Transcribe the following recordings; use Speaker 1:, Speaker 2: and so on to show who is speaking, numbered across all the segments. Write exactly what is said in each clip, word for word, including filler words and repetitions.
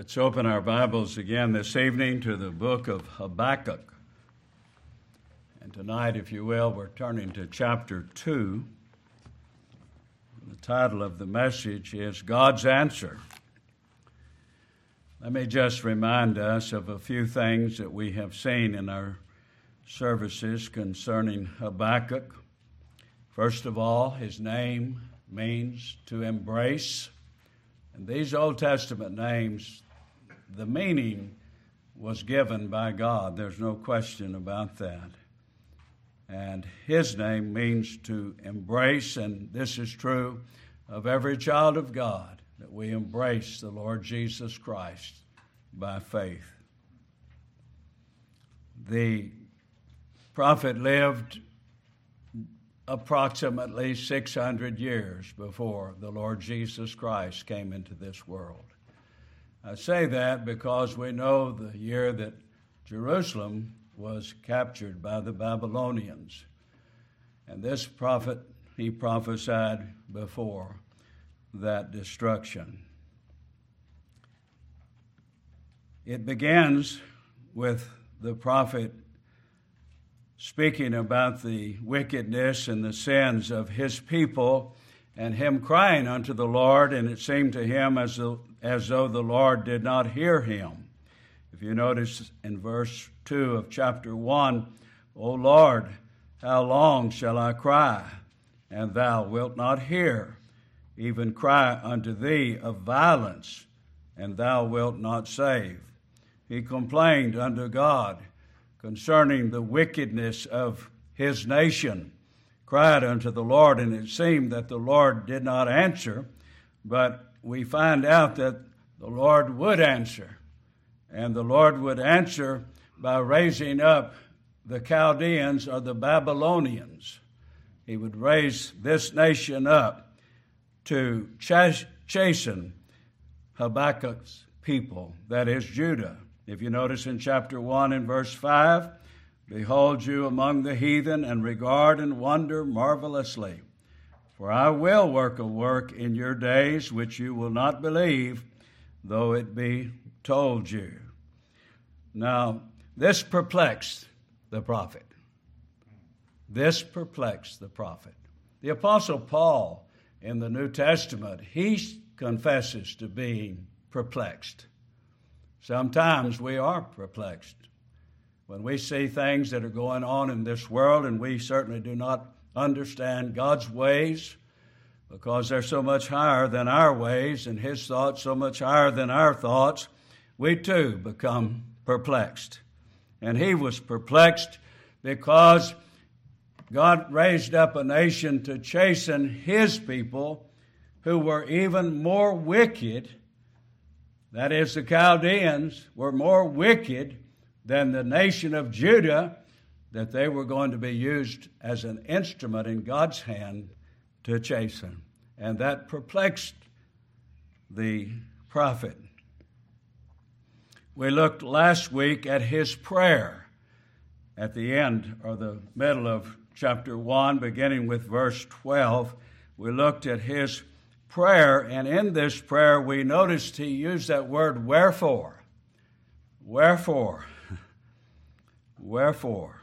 Speaker 1: Let's open our Bibles again this evening to the book of Habakkuk. And tonight, if you will, we're turning to chapter two. The title of the message is God's Answer. Let me just remind us of a few things that we have seen in our services concerning Habakkuk. First of all, his name means to embrace. And these Old Testament names, the meaning was given by God. There's no question about that. And his name means to embrace, and this is true of every child of God, that we embrace the Lord Jesus Christ by faith. The prophet lived approximately six hundred years before the Lord Jesus Christ came into this world. I say that because we know the year that Jerusalem was captured by the Babylonians. And this prophet, he prophesied before that destruction. It begins with the prophet speaking about the wickedness and the sins of his people and him crying unto the Lord, and it seemed to him as though, as though the Lord did not hear him. If you notice in verse two of chapter one, O Lord, how long shall I cry, and thou wilt not hear, even cry unto thee of violence, and thou wilt not save. He complained unto God concerning the wickedness of his nation, cried unto the Lord, and it seemed that the Lord did not answer, but we find out that the Lord would answer, and the Lord would answer by raising up the Chaldeans or the Babylonians. He would raise this nation up to chas- chasten Habakkuk's people, that is Judah. If you notice in chapter one and verse five, behold you among the heathen, and regard and wonder marvelously. For I will work a work in your days which you will not believe, though it be told you. Now, this perplexed the prophet. This perplexed the prophet. The Apostle Paul in the New Testament, he confesses to being perplexed. Sometimes we are perplexed when we see things that are going on in this world, and we certainly do not understand God's ways because they're so much higher than our ways, and his thoughts so much higher than our thoughts. We too become perplexed. And he was perplexed because God raised up a nation to chasten his people who were even more wicked. That is, the Chaldeans were more wicked than the nation of Judah, that they were going to be used as an instrument in God's hand to chasten. And that perplexed the prophet. We looked last week at his prayer at the end or the middle of chapter one, beginning with verse twelve. We looked at his prayer, and in this prayer we noticed he used that word wherefore. Wherefore. Wherefore.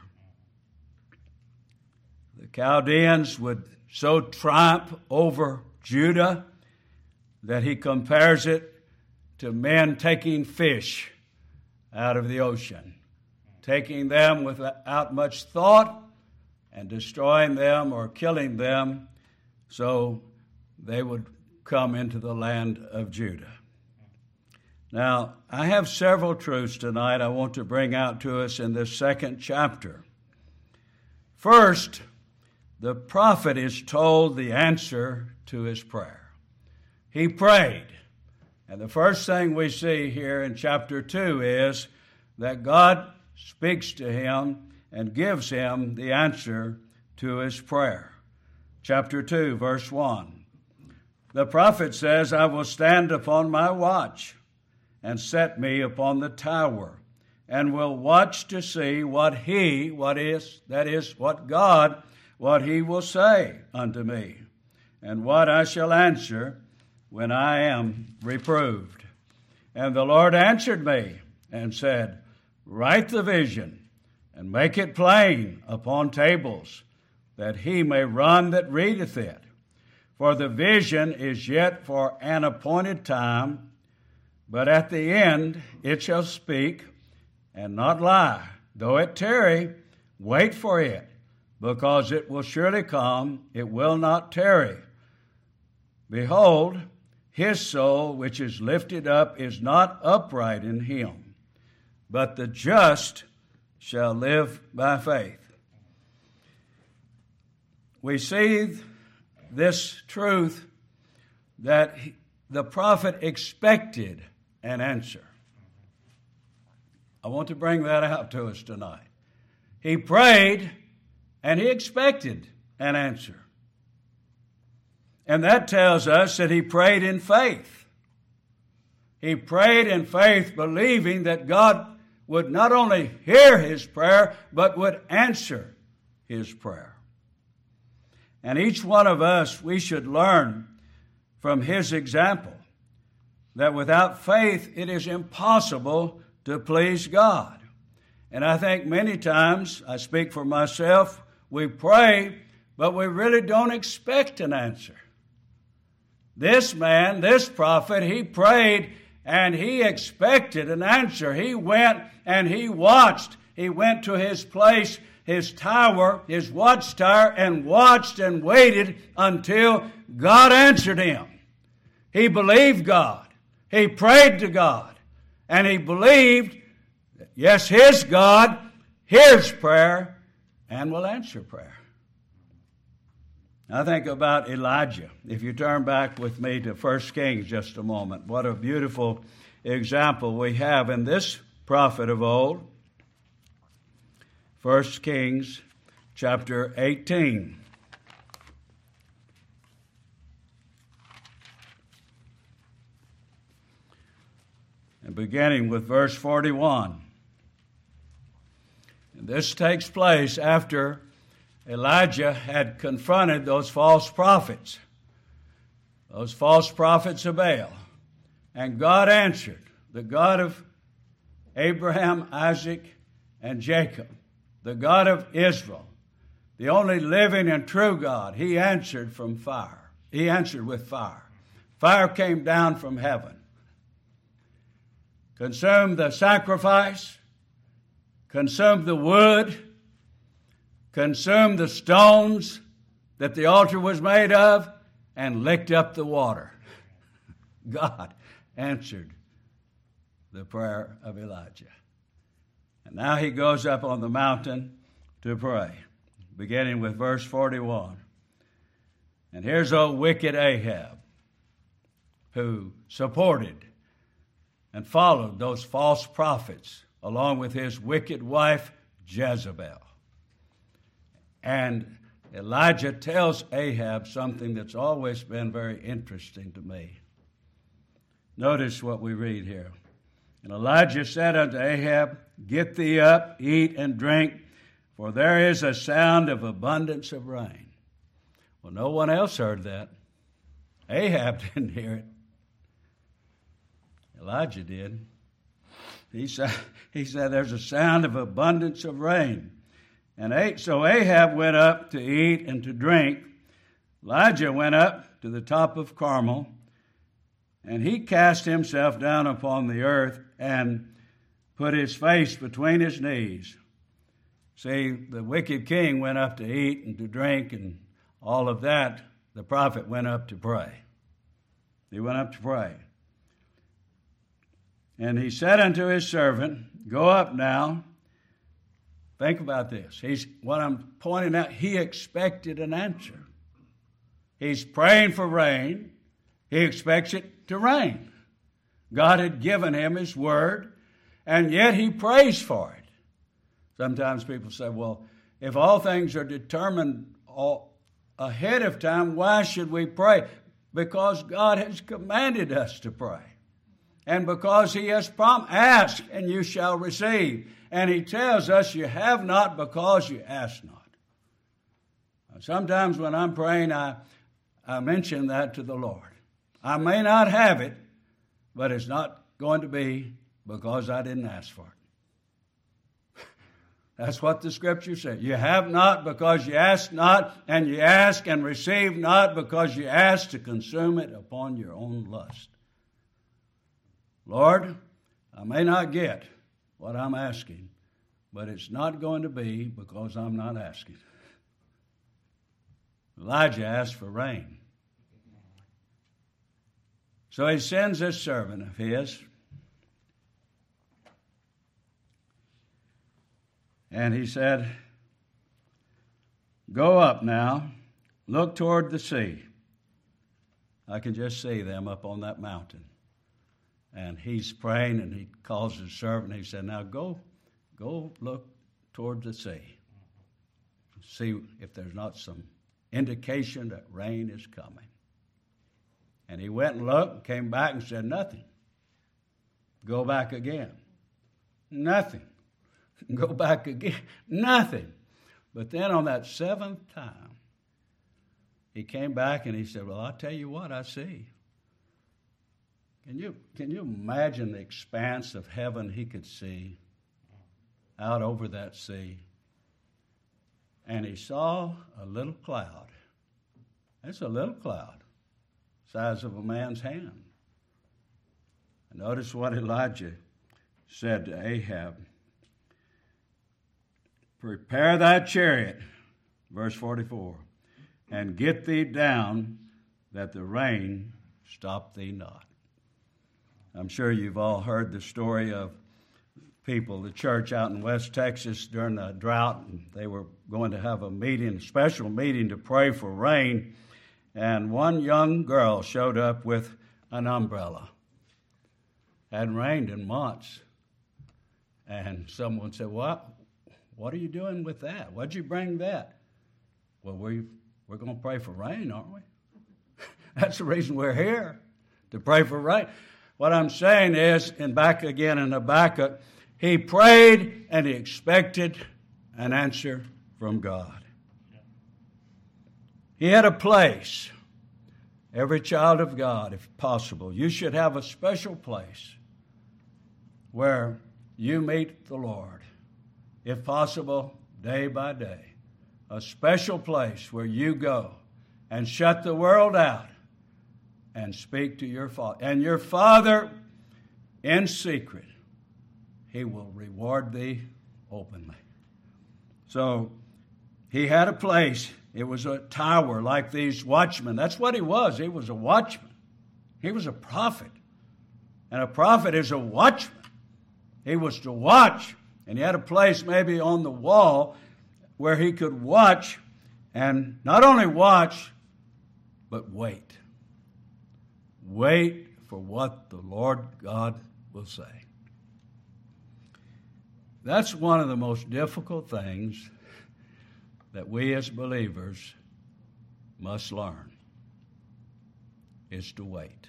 Speaker 1: The Chaldeans would so triumph over Judah that he compares it to men taking fish out of the ocean, taking them without much thought and destroying them or killing them so they would come into the land of Judah. Now, I have several truths tonight I want to bring out to us in this second chapter. First, the prophet is told the answer to his prayer. He prayed. And the first thing we see here in chapter two is that God speaks to him and gives him the answer to his prayer. Chapter two, verse one. The prophet says, I will stand upon my watch and set me upon the tower, and will watch to see what he, what is, that is, what God, what he will say unto me, and what I shall answer when I am reproved. And the Lord answered me and said, Write the vision and make it plain upon tables, that he may run that readeth it. For the vision is yet for an appointed time, but at the end it shall speak and not lie. Though it tarry, wait for it, because it will surely come, it will not tarry. Behold, his soul which is lifted up is not upright in him, but the just shall live by faith. We see this truth that the prophet expected an answer. I want to bring that out to us tonight. He prayed and he expected an answer. And that tells us that he prayed in faith. He prayed in faith, believing that God would not only hear his prayer, but would answer his prayer. And each one of us, we should learn from his example that without faith it is impossible to please God. And I think many times, I speak for myself, we pray, but we really don't expect an answer. This man, this prophet, he prayed and he expected an answer. He went and he watched. He went to his place, his tower, his watchtower, and watched and waited until God answered him. He believed God. He prayed to God. And he believed that, yes, his God hears prayer and will answer prayer. I think about Elijah. If you turn back with me to First Kings just a moment, what a beautiful example we have in this prophet of old. First Kings chapter eighteen. And beginning with verse forty-one. And this takes place after Elijah had confronted those false prophets, those false prophets of Baal. And God answered, the God of Abraham, Isaac, and Jacob, the God of Israel, the only living and true God. He answered from fire. He answered with fire. Fire came down from heaven, consumed the sacrifice, consumed the wood, consumed the stones that the altar was made of, and licked up the water. God answered the prayer of Elijah. And now he goes up on the mountain to pray, beginning with verse forty-one. And here's old wicked Ahab, who supported and followed those false prophets along with his wicked wife Jezebel. And Elijah tells Ahab something that's always been very interesting to me. Notice what we read here. And Elijah said unto Ahab, Get thee up, eat and drink, for there is a sound of abundance of rain. Well, no one else heard that. Ahab didn't hear it. Elijah did. He said, he said there's a sound of abundance of rain. And so Ahab went up to eat and to drink. Elijah went up to the top of Carmel, and he cast himself down upon the earth and put his face between his knees. See, the wicked king went up to eat and to drink and all of that. The prophet went up to pray. He went up to pray. And he said unto his servant, Go up now. Think about this. He's what I'm pointing out, he expected an answer. He's praying for rain. He expects it to rain. God had given him his word, and yet he prays for it. Sometimes people say, well, if all things are determined all ahead of time, why should we pray? Because God has commanded us to pray. And because he has promised, ask and you shall receive. And he tells us you have not because you ask not. Sometimes when I'm praying, I, I mention that to the Lord. I may not have it, but it's not going to be because I didn't ask for it. That's what the Scripture says. You have not because you ask not, and you ask and receive not because you ask to consume it upon your own lust. Lord, I may not get what I'm asking, but it's not going to be because I'm not asking. Elijah asked for rain. So he sends this servant of his, and he said, "Go up now, look toward the sea." I can just see them up on that mountain. And he's praying, and he calls his servant, and he said, "Now go, go look toward the sea. See if there's not some indication that rain is coming." And he went and looked and came back and said, "Nothing." Go back again. Nothing. Go back again. Nothing. But then on that seventh time, he came back and he said, "Well, I'll tell you what I see." Can you, can you imagine the expanse of heaven he could see out over that sea? And he saw a little cloud. It's a little cloud, size of a man's hand. And notice what Elijah said to Ahab. "Prepare thy chariot," verse forty-four, "and get thee down, that the rain stop thee not." I'm sure you've all heard the story of people, the church out in West Texas during the drought, and they were going to have a meeting, a special meeting to pray for rain, and one young girl showed up with an umbrella. Hadn't rained in months. And someone said, "What? What are you doing with that? Why'd you bring that?" "Well, we, we're going to pray for rain, aren't we?" That's the reason we're here, to pray for rain. What I'm saying is, and back again in Habakkuk, he prayed and he expected an answer from God. He had a place. Every child of God, if possible, you should have a special place where you meet the Lord, if possible, day by day. A special place where you go and shut the world out and speak to your Father. And your Father, in secret, he will reward thee openly. So he had a place. It was a tower like these watchmen. That's what he was. He was a watchman. He was a prophet. And a prophet is a watchman. He was to watch. And he had a place maybe on the wall where he could watch, and not only watch, but wait. Wait for what the Lord God will say. That's one of the most difficult things that we as believers must learn, is to wait.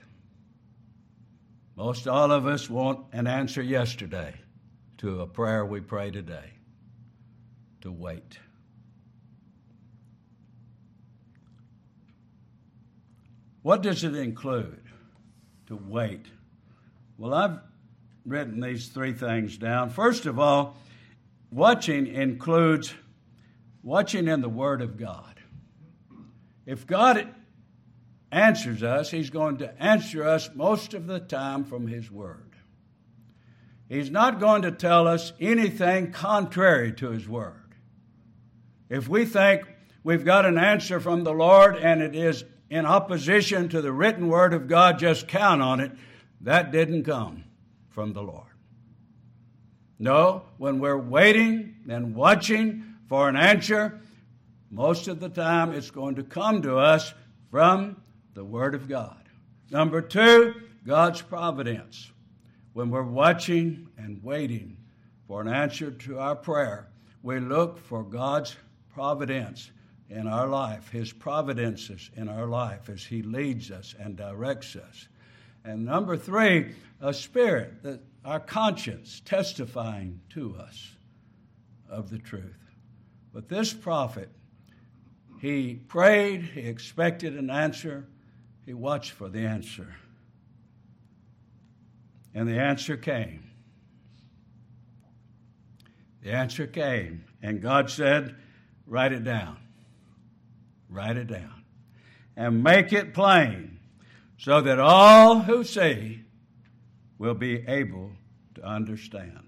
Speaker 1: Most all of us want an answer yesterday to a prayer we pray today. To wait. What does it include to wait? Well, I've written these three things down. First of all, watching includes watching in the Word of God. If God answers us, he's going to answer us most of the time from his Word. He's not going to tell us anything contrary to his Word. If we think we've got an answer from the Lord and it is in opposition to the written Word of God, just count on it. That didn't come from the Lord. No, when we're waiting and watching for an answer, most of the time it's going to come to us from the Word of God. Number two, God's providence. When we're watching and waiting for an answer to our prayer, we look for God's providence in our life, his providences in our life as he leads us and directs us. And number three, a spirit, that our conscience testifying to us of the truth. But this prophet, he prayed, he expected an answer, he watched for the answer. And the answer came. The answer came. And God said, write it down. Write it down. And make it plain so that all who see will be able to understand.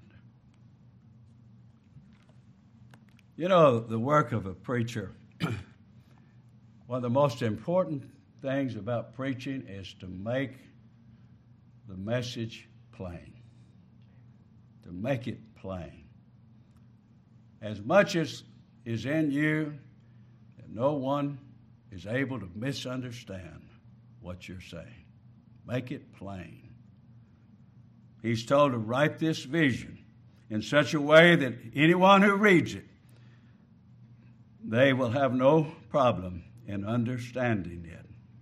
Speaker 1: You know, the work of a preacher, one of the most important things about preaching is to make the message plain. To make it plain. As much as is in you, that no one is able to misunderstand what you're saying. Make it plain. He's told to write this vision in such a way that anyone who reads it, they will have no problem in understanding it.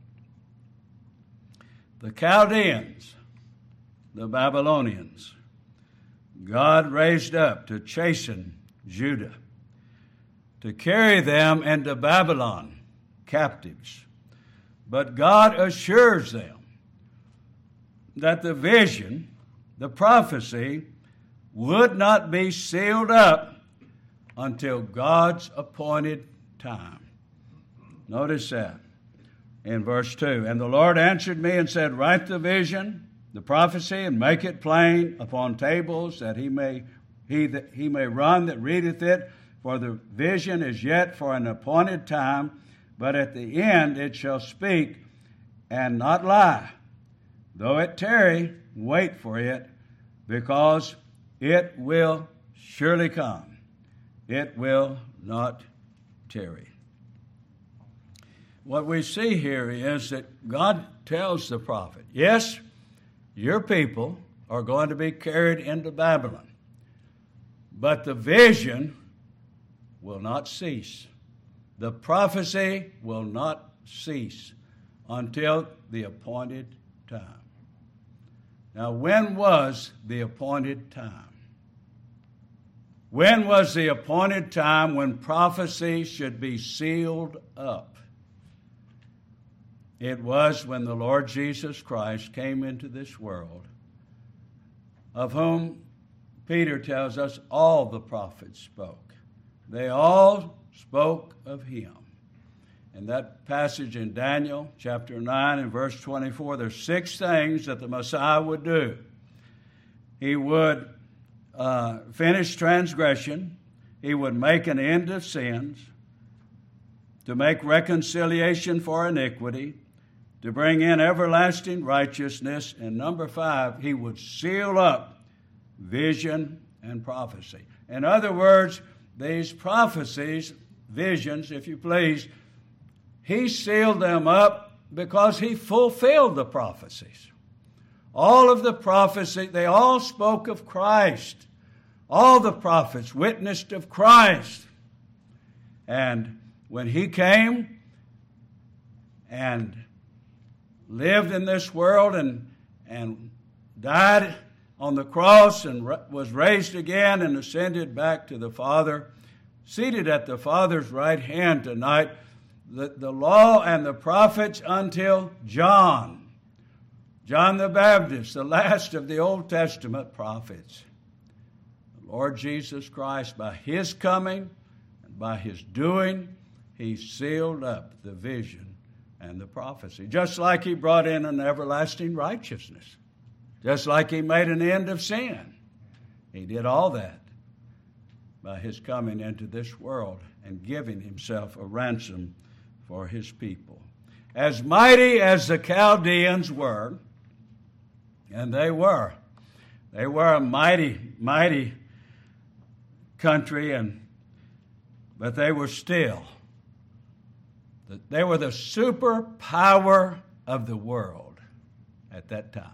Speaker 1: The Chaldeans, the Babylonians, God raised up to chasten Judah, to carry them into Babylon, captives. But God assures them that the vision, the prophecy, would not be sealed up until God's appointed time. Notice that in verse two. And the Lord answered me and said, write the vision, the prophecy, and make it plain upon tables, that he may he that he may run that readeth it. For the vision is yet for an appointed time, but at the end it shall speak and not lie. Though it tarry, wait for it, because it will surely come. It will not tarry. What we see here is that God tells the prophet, yes, your people are going to be carried into Babylon, but the vision will not cease. The prophecy will not cease until the appointed time. Now, when was the appointed time? When was the appointed time when prophecy should be sealed up? It was when the Lord Jesus Christ came into this world, of whom Peter tells us all the prophets spoke. They all spoke of him. In that passage in Daniel chapter nine and verse twenty-four, there's six things that the Messiah would do. He would uh, finish transgression. He would make an end of sins, to make reconciliation for iniquity, to bring in everlasting righteousness. And number five, he would seal up vision and prophecy. In other words, these prophecies, visions, if you please, he sealed them up because he fulfilled the prophecies. All of the prophecy, they all spoke of Christ. All the prophets witnessed of Christ. And when he came and lived in this world and, and died on the cross and was raised again and ascended back to the Father, seated at the Father's right hand tonight, the, the law and the prophets until John, John the Baptist, the last of the Old Testament prophets. The Lord Jesus Christ, by his coming and by his doing, he sealed up the vision and the prophecy, just like he brought in an everlasting righteousness. Just like he made an end of sin. He did all that by his coming into this world and giving himself a ransom for his people. As mighty as the Chaldeans were, and they were, they were a mighty, mighty country, and but they were still, they were the superpower of the world at that time.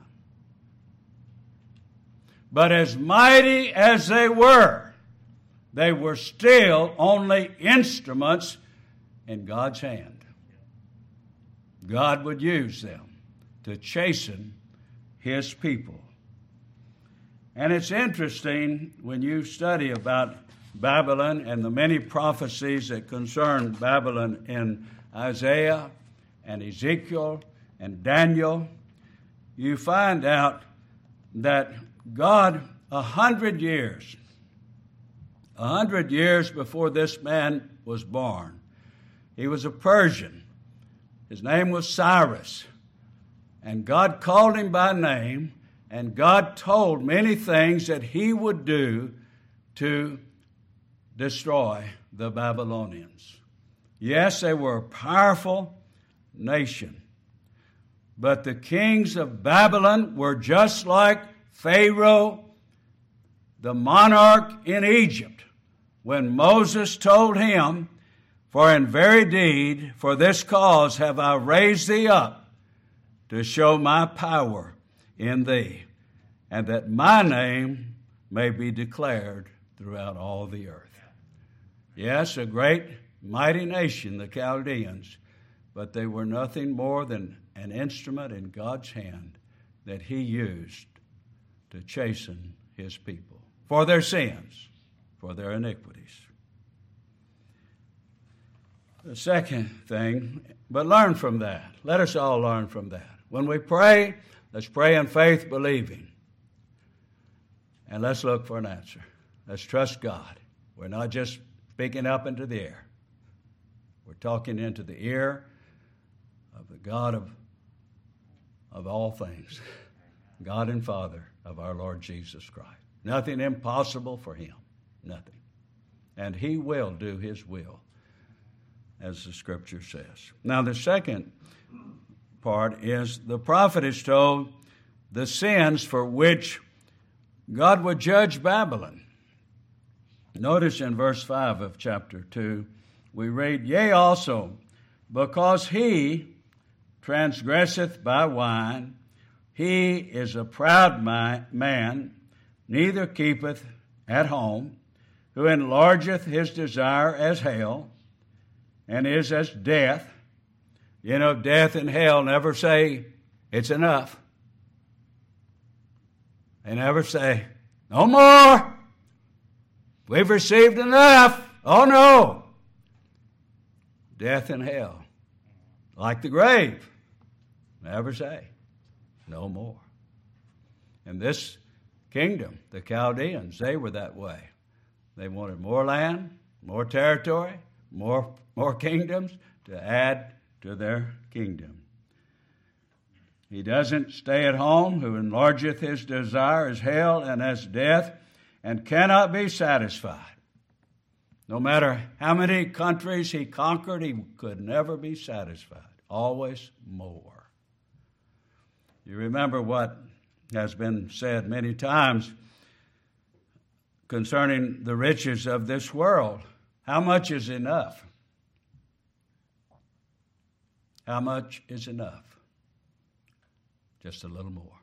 Speaker 1: But as mighty as they were, they were still only instruments in God's hand. God would use them to chasten his people. And it's interesting when you study about Babylon and the many prophecies that concern Babylon in Isaiah and Ezekiel and Daniel, you find out that God, a hundred years, a hundred years before this man was born, he was a Persian. His name was Cyrus. And God called him by name, and God told many things that he would do to destroy the Babylonians. Yes, they were a powerful nation, but the kings of Babylon were just like Pharaoh, the monarch in Egypt, when Moses told him, "For in very deed, for this cause have I raised thee up, to show my power in thee, and that my name may be declared throughout all the earth." Yes, a great, mighty nation, the Chaldeans, but they were nothing more than an instrument in God's hand that he used to chasten his people for their sins, for their iniquities. The second thing, but learn from that. Let us all learn from that. When we pray, let's pray in faith, believing. And let's look for an answer. Let's trust God. We're not just speaking up into the air. We're talking into the ear of the God of, of all things, God and Father of our Lord Jesus Christ. Nothing impossible for him. Nothing. And he will do his will, as the Scripture says. Now, the second part is the prophet is told the sins for which God would judge Babylon. Notice in verse five of chapter two, we read, "Yea, also, because he transgresseth by wine, he is a proud man, neither keepeth at home, who enlargeth his desire as hell, and is as death." You know, death and hell never say, "It's enough." They never say, "No more. We've received enough." Oh, no. Death and hell, like the grave, never say, "No more." And this kingdom, the Chaldeans, they were that way. They wanted more land, more territory, more, more kingdoms to add to their kingdom. He doesn't stay at home, who enlargeth his desire as hell and as death, and cannot be satisfied. No matter how many countries he conquered, he could never be satisfied. Always more. You remember what has been said many times concerning the riches of this world. How much is enough? How much is enough? Just a little more.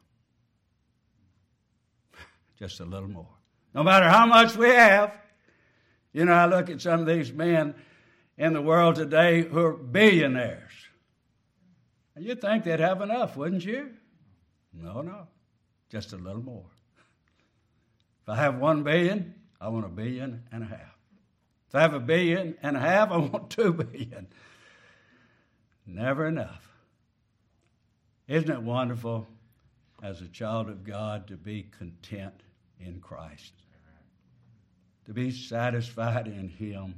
Speaker 1: Just a little more. No matter how much we have. You know, I look at some of these men in the world today who are billionaires. And you'd think they'd have enough, wouldn't you? No, no. Just a little more. If I have one billion, I want a billion and a half. If I have a billion and a half, I want two billion. Never enough. Isn't it wonderful as a child of God to be content in Christ? To be satisfied in him.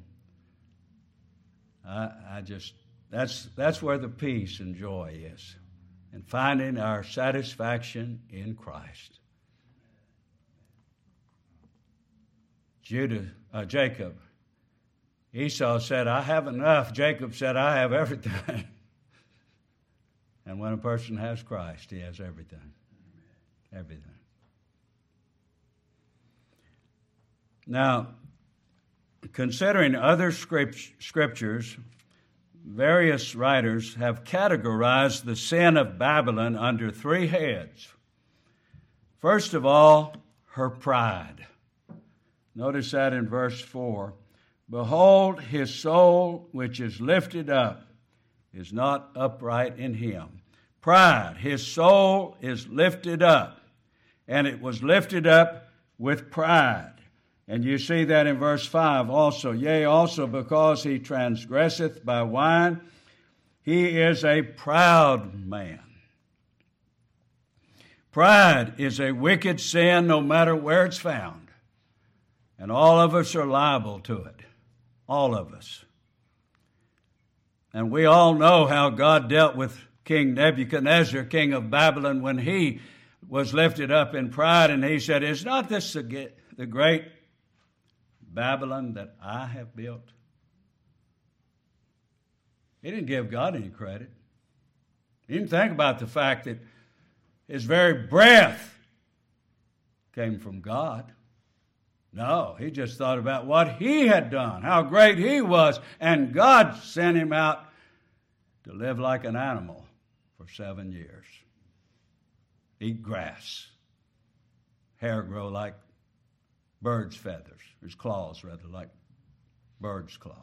Speaker 1: I, I just, that's, that's where the peace and joy is. And finding our satisfaction in Christ. Judah, uh, Jacob, Esau said, "I have enough." Jacob said, "I have everything." And when a person has Christ, he has everything. Everything. Now, considering other scriptures, various writers have categorized the sin of Babylon under three heads. First of all, her pride. Notice that in verse four. "Behold, his soul which is lifted up is not upright in him." Pride. His soul is lifted up, and it was lifted up with pride. And you see that in verse five also. "Yea, also because he transgresseth by wine, he is a proud man." Pride is a wicked sin no matter where it's found. And all of us are liable to it. All of us. And we all know how God dealt with King Nebuchadnezzar, king of Babylon, when he was lifted up in pride, and he said, "Is not this the, the great Babylon that I have built?" He didn't give God any credit. He didn't think about the fact that his very breath came from God. No, he just thought about what he had done, how great he was, and God sent him out to live like an animal for seven years. Eat grass. Hair grow like bird's feathers. His claws, rather, like bird's claws.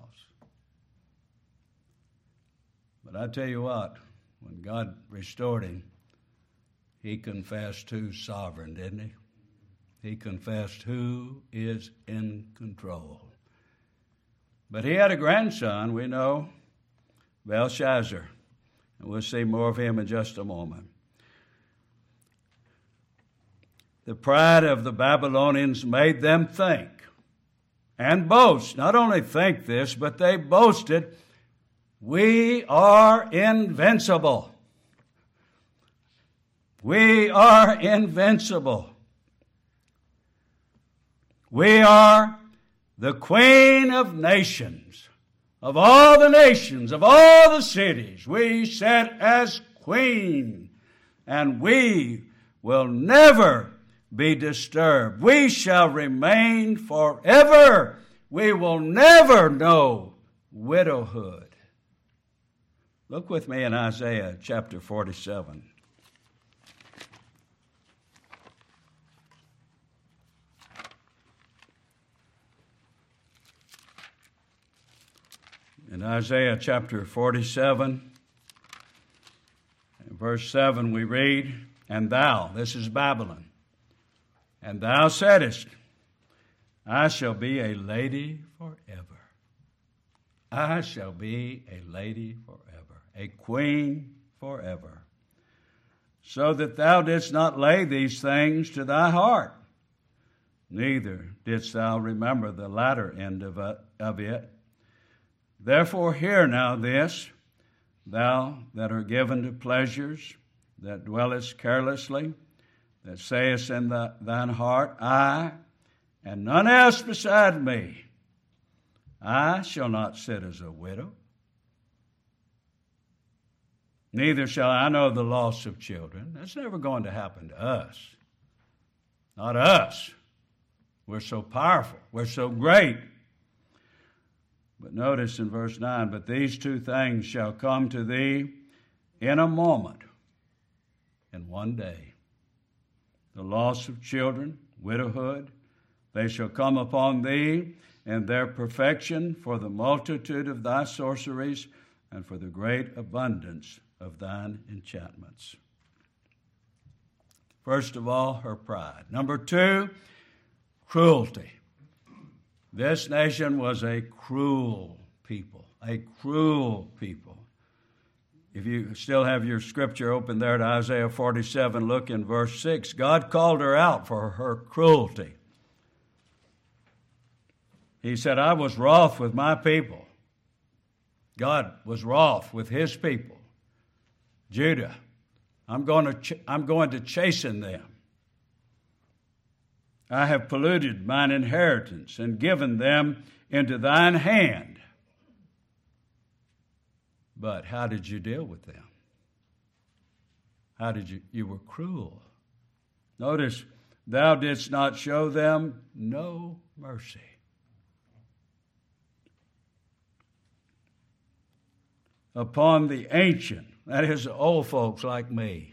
Speaker 1: But I tell you what, when God restored him, he confessed who's sovereign, didn't he? He confessed who is in control. But he had a grandson, we know, Belshazzar. And we'll see more of him in just a moment. The pride of the Babylonians made them think and boast. Not only think this, but they boasted, "We are invincible. We are invincible. We are the queen of nations, of all the nations, of all the cities. We sit as queen, and we will never be disturbed. We shall remain forever. We will never know widowhood." Look with me in Isaiah chapter forty-seven. In Isaiah chapter forty-seven, verse seven, we read, "And thou," this is Babylon, "and thou saidest, I shall be a lady forever. I shall be a lady forever, a queen forever. So that thou didst not lay these things to thy heart, neither didst thou remember the latter end of it. Therefore hear now this, thou that art given to pleasures, that dwellest carelessly, that sayest in the, thine heart, I, and none else beside me. I shall not sit as a widow, neither shall I know the loss of children." That's never going to happen to us. Not us. We're so powerful. We're so great. But notice in verse nine, "But these two things shall come to thee in a moment, in one day. The loss of children, widowhood, they shall come upon thee in their perfection for the multitude of thy sorceries and for the great abundance of thine enchantments." First of all, her pride. Number two, cruelty. This nation was a cruel people, a cruel people. If you still have your scripture open there to Isaiah forty-seven, look in verse six. God called her out for her cruelty. He said, "I was wroth with my people." God was wroth with his people. Judah, I'm going to ch- I'm going to chasten them. I have polluted mine inheritance and given them into thine hand. But how did you deal with them? How did you? You were cruel. Notice, thou didst not show them no mercy. Upon the ancient, that is, the old folks like me.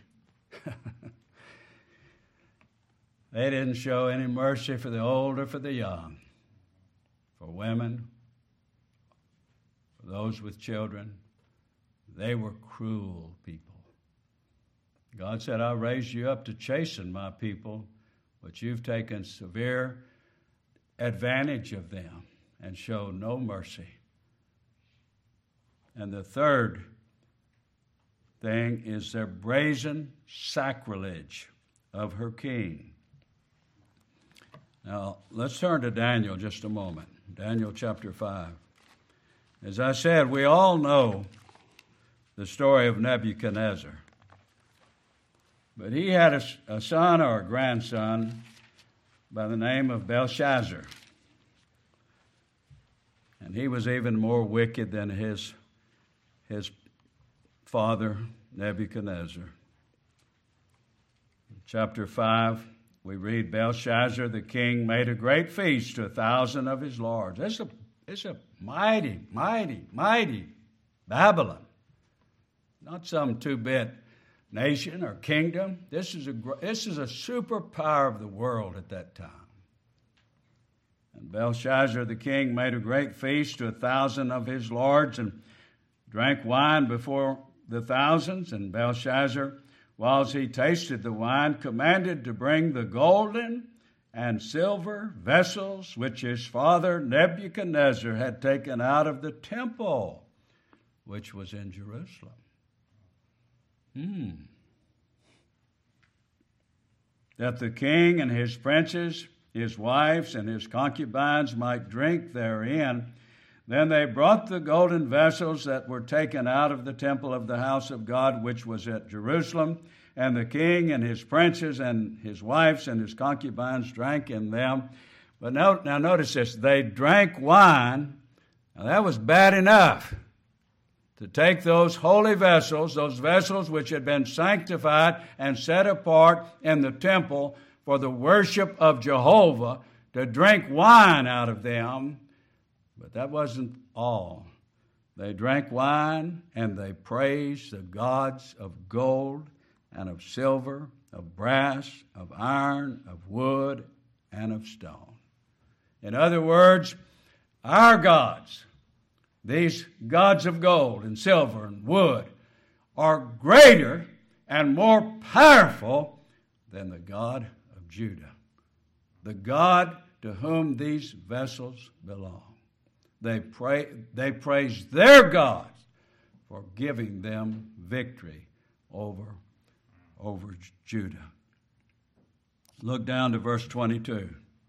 Speaker 1: They didn't show any mercy for the old or for the young, for women, for those with children. They were cruel people. God said, "I raised you up to chasten my people, but you've taken severe advantage of them and showed no mercy." And the third thing is their brazen sacrilege of her king. Now, let's turn to Daniel just a moment. Daniel chapter five. As I said, we all know the story of Nebuchadnezzar. But he had a, a son or a grandson by the name of Belshazzar. And he was even more wicked than his, his father, Nebuchadnezzar. In chapter five, we read, Belshazzar the king made a great feast to a thousand of his lords. It's a, it's a mighty, mighty, mighty Babylon. Not some two-bit nation or kingdom. This is a this is a superpower of the world at that time. And Belshazzar the king made a great feast to a thousand of his lords and drank wine before the thousands. And Belshazzar, whilst he tasted the wine, commanded to bring the golden and silver vessels which his father Nebuchadnezzar had taken out of the temple, which was in Jerusalem. Hmm. That the king and his princes, his wives, and his concubines might drink therein. Then they brought the golden vessels that were taken out of the temple of the house of God, which was at Jerusalem, and the king and his princes and his wives and his concubines drank in them. But now, now notice this, they drank wine. Now that was bad enough. To take those holy vessels, those vessels which had been sanctified and set apart in the temple for the worship of Jehovah, to drink wine out of them. But that wasn't all. They drank wine and they praised the gods of gold and of silver, of brass, of iron, of wood, and of stone. In other words, our gods, these gods of gold and silver and wood, are greater and more powerful than the God of Judah, the God to whom these vessels belong. They pray, they praise their gods for giving them victory over, over Judah. Look down to verse twenty-two.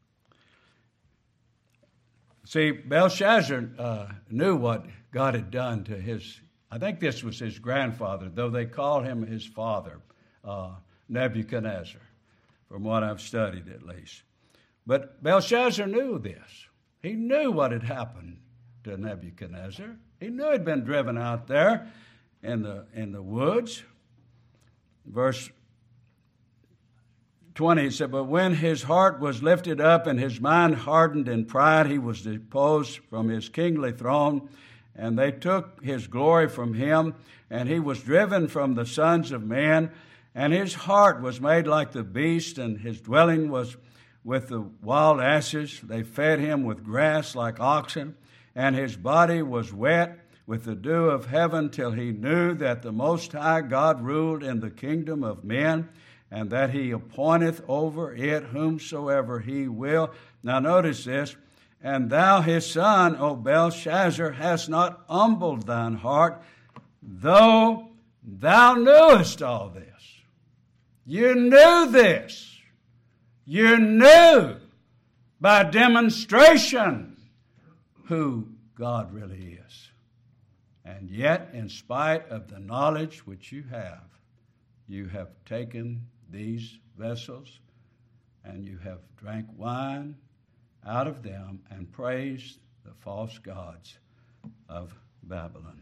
Speaker 1: See, Belshazzar uh, knew what God had done to his, I think this was his grandfather, though they called him his father, uh, Nebuchadnezzar, from what I've studied at least. But Belshazzar knew this. He knew what had happened to Nebuchadnezzar. He knew he'd been driven out there in the, in the woods. Verse twenty, it said, but when his heart was lifted up and his mind hardened in pride, he was deposed from his kingly throne, and they took his glory from him, and he was driven from the sons of men, and his heart was made like the beast, and his dwelling was with the wild asses. They fed him with grass like oxen, and his body was wet with the dew of heaven, till he knew that the Most High God ruled in the kingdom of men, and that he appointeth over it whomsoever he will. Now notice this, and thou his son, O Belshazzar, hast not humbled thine heart, though thou knewest all this. You knew this. You knew by demonstration who God really is. And yet, in spite of the knowledge which you have, you have taken these vessels and you have drank wine out of them and praised the false gods of Babylon.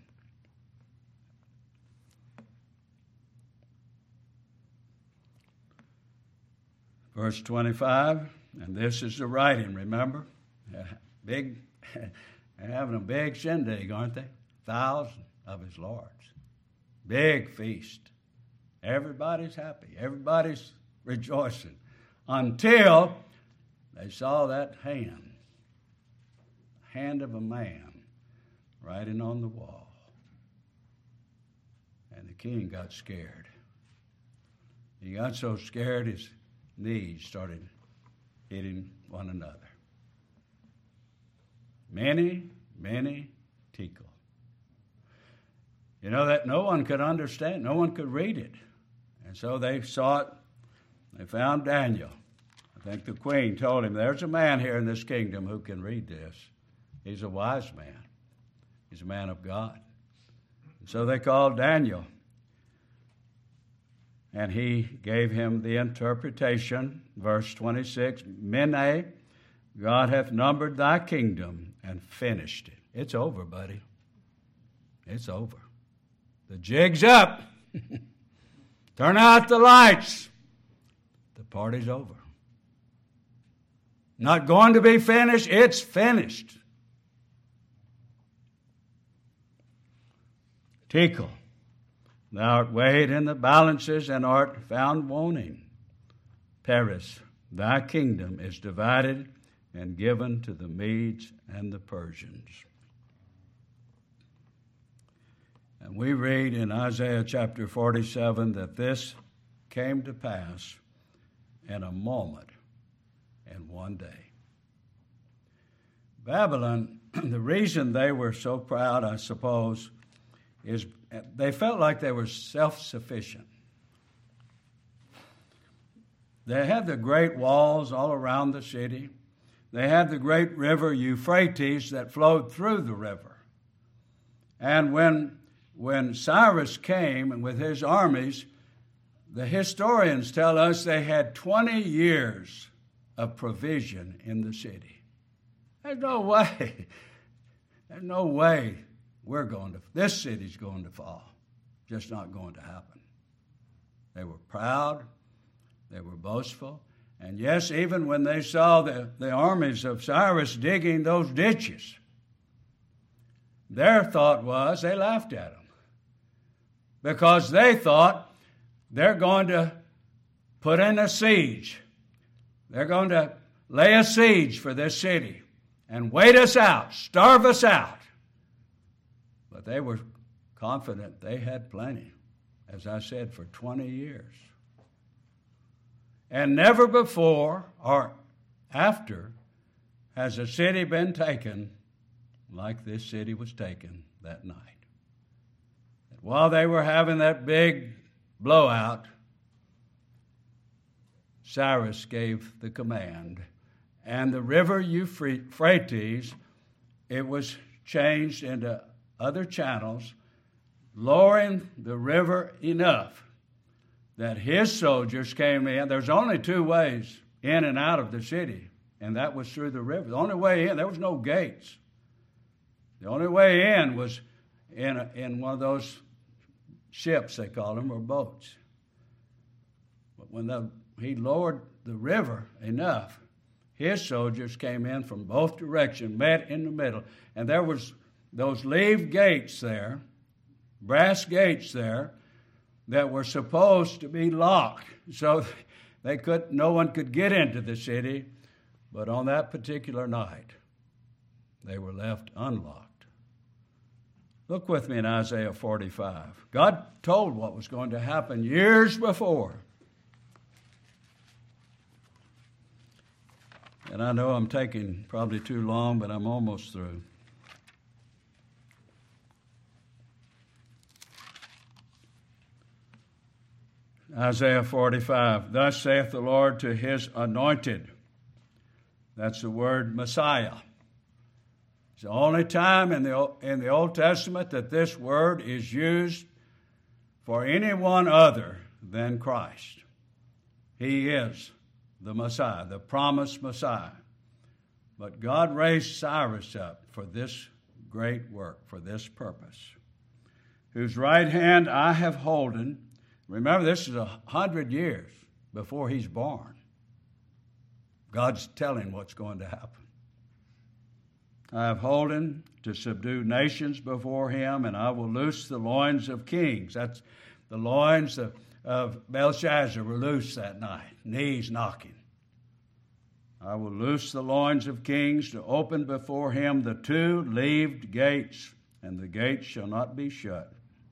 Speaker 1: Verse twenty-five, and this is the writing, remember? Big, they're having a big shindig, aren't they? Thousand of his lords. Big feast. Everybody's happy. Everybody's rejoicing. Until they saw that hand. Hand of a man writing on the wall. And the king got scared. He got so scared his knees started hitting one another. Mene, mene, tekel. You know that no one could understand, no one could read it. And so they sought They found Daniel. I think the queen told him, there's a man here in this kingdom who can read this. He's a wise man. He's a man of God. And so they called Daniel. And he gave him the interpretation, verse twenty-six, Mene, God hath numbered thy kingdom and finished it. It's over, buddy. It's over. The jig's up. Turn out the lights. The party's over. Not going to be finished, it's finished. Tekel, thou art weighed in the balances and art found wanting. Peres, thy kingdom is divided and given to the Medes and the Persians. And we read in Isaiah chapter forty-seven that this came to pass in a moment, in one day. Babylon, the reason they were so proud, I suppose, is they felt like they were self-sufficient. They had the great walls all around the city. They had the great river Euphrates that flowed through the river. And when, when Cyrus came and with his armies, the historians tell us they had twenty years of provision in the city. There's no way. There's no way we're going to, this city's going to fall. Just not going to happen. They were proud. They were boastful. And yes, even when they saw the, the armies of Cyrus digging those ditches, their thought was, they laughed at them. Because they thought they're going to put in a siege. They're going to lay a siege for this city and wait us out, starve us out. But they were confident they had plenty, as I said, for twenty years. And never before or after has a city been taken like this city was taken that night. And while they were having that big blowout, Cyrus gave the command. And the river Euphrates, it was changed into other channels, lowering the river enough that his soldiers came in. There's only two ways in and out of the city, and that was through the river. The only way in, there was no gates. The only way in was in, a, in one of those ships, they call them, or boats. But when the, he lowered the river enough, his soldiers came in from both directions, met in the middle, and there was those leave gates there, brass gates there, that were supposed to be locked, so they could, no one could get into the city. But on that particular night, they were left unlocked. Look with me in Isaiah forty-five. God told what was going to happen years before. And I know I'm taking probably too long, but I'm almost through. Isaiah forty-five, thus saith the Lord to his anointed. That's the word Messiah. It's the only time in the, in the Old Testament that this word is used for anyone other than Christ. He is the Messiah, the promised Messiah. But God raised Cyrus up for this great work, for this purpose, whose right hand I have holden. Remember, this is a hundred years before he's born. God's telling what's going to happen. I have holden to subdue nations before him, and I will loose the loins of kings. That's the loins of, of Belshazzar were loose that night, knees knocking. I will loose the loins of kings to open before him the two-leaved gates, and the gates shall not be shut.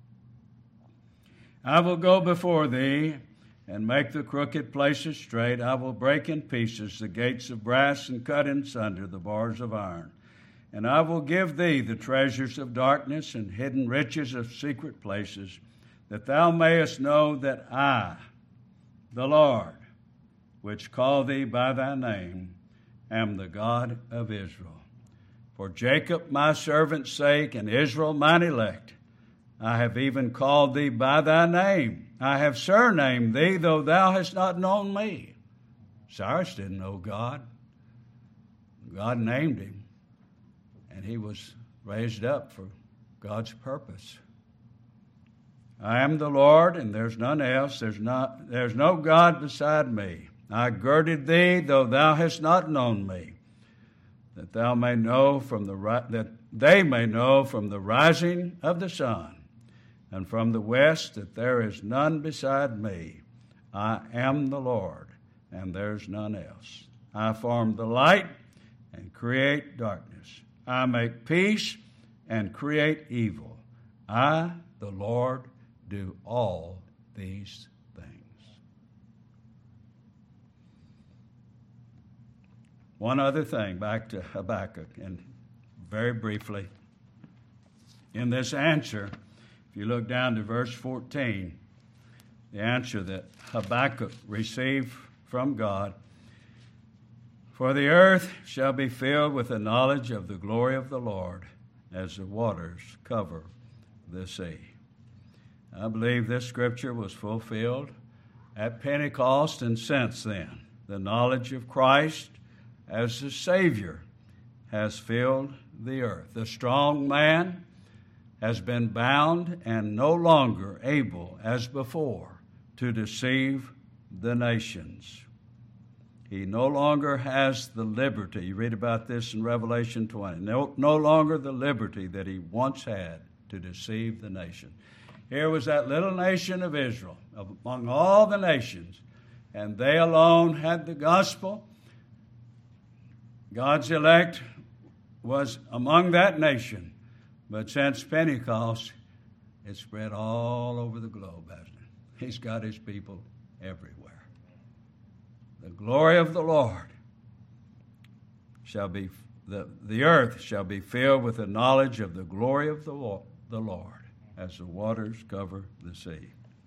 Speaker 1: I will go before thee and make the crooked places straight. I will break in pieces the gates of brass and cut in sunder the bars of iron. And I will give thee the treasures of darkness and hidden riches of secret places, that thou mayest know that I, the Lord, which call thee by thy name, am the God of Israel. For Jacob my servant's sake, and Israel mine elect, I have even called thee by thy name. I have surnamed thee, though thou hast not known me. Cyrus didn't know God. God named him, and he was raised up for God's purpose. I am the Lord, and there's none else. There's not, there's no God beside me. I girded thee, though thou hast not known me, that thou may know from the that they may know from the rising of the sun, and from the west that there is none beside me. I am the Lord, and there's none else. I form the light and create darkness. I make peace and create evil. I, the Lord, do all these things. One other thing, back to Habakkuk, and very briefly. In this answer, if you look down to verse fourteen, the answer that Habakkuk received from God, for the earth shall be filled with the knowledge of the glory of the Lord as the waters cover the sea. I believe this scripture was fulfilled at Pentecost and since then. The knowledge of Christ as the Savior has filled the earth. The strong man has been bound and no longer able, as before, to deceive the nations. He no longer has the liberty. You read about this in Revelation twenty. No, no longer the liberty that he once had to deceive the nation. Here was that little nation of Israel, among all the nations, and they alone had the gospel. God's elect was among that nation, but since Pentecost, it's spread all over the globe, hasn't it? He's got his people everywhere. The glory of the Lord shall be, the, the earth shall be filled with the knowledge of the glory of the Lord, the Lord, as the waters cover the sea.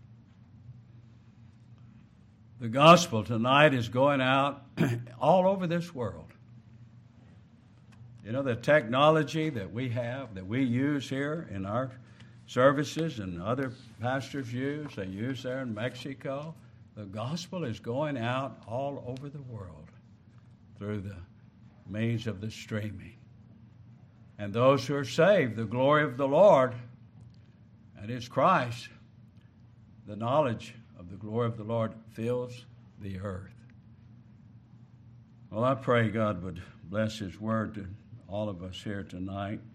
Speaker 1: The gospel tonight is going out all over this world. You know, the technology that we have, that we use here in our services and other pastors use, they use there in Mexico, the gospel is going out all over the world through the means of the streaming. And those who are saved, the glory of the Lord, and it's Christ, the knowledge of the glory of the Lord fills the earth. Well, I pray God would bless his word to all of us here tonight.